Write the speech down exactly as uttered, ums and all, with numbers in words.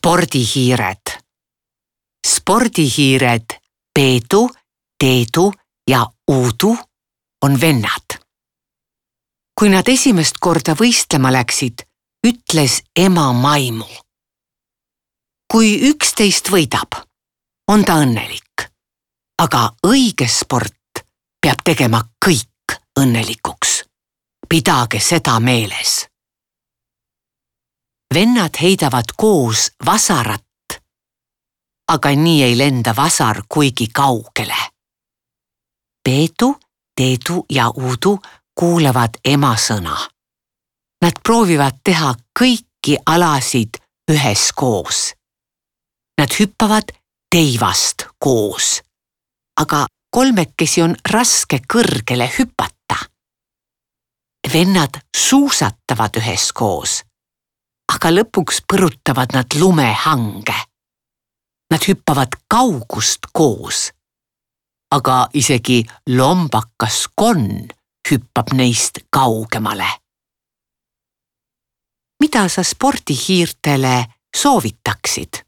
Spordihiired. Spordihiired Peetu, Teedu ja Uudu on vennad. Kui nad esimest korda võistlema läksid, ütles ema Maimu. Kui üksteist võidab, on ta õnnelik, aga õige sport peab tegema kõik õnnelikuks. Pidage seda meeles. Vennad heidavad koos vasarat, aga nii ei lenda vasar kuigi kaugele. Peetu, Teedu ja Uudu kuulevad ema sõna. Nad proovivad teha kõiki alasid üheskoos. Nad hüppavad teivast koos, aga kolmekesi on raske kõrgele hüpata. Vennad suusatavad üheskoos, aga lõpuks põrutavad nad lumehange. Nad hüppavad kaugust koos, aga isegi lombakas konn hüppab neist kaugemale. Mida sa spordihiirtele soovitaksid?